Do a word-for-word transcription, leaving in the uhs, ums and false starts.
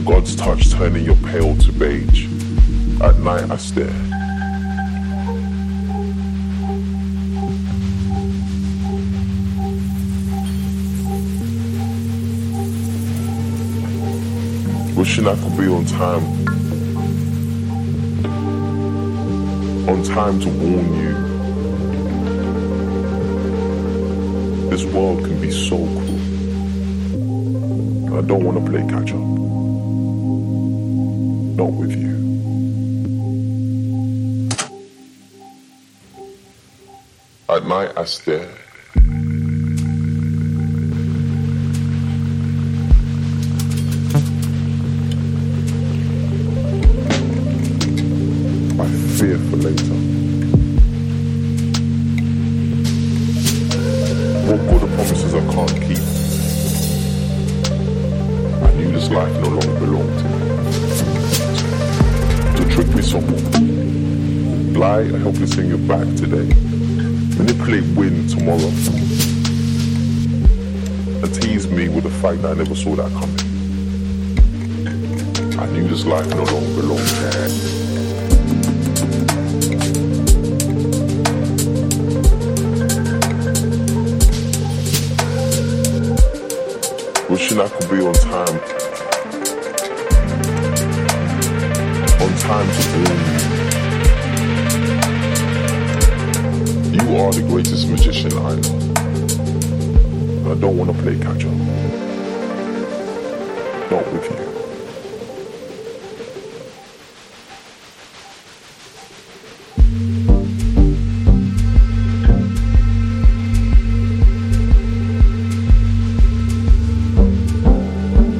God's touch turning your pale to beige. At night I stare. Wishing I could be on time. On time to warn you. This world can be so cruel. I don't want to play catch up. Not with you. At night I stare. I fear for later. What good are promises I can't keep? I knew this life no longer belonged to me. To trick me some more. Lie and help me sing your back today. Manipulate wind tomorrow. And tease me with the fact that I never saw that coming. I knew this life no longer belonged to me. Wishing I could be on time. On time to warn you. You are the greatest magician I know. I don't want to play catch up. Not with you.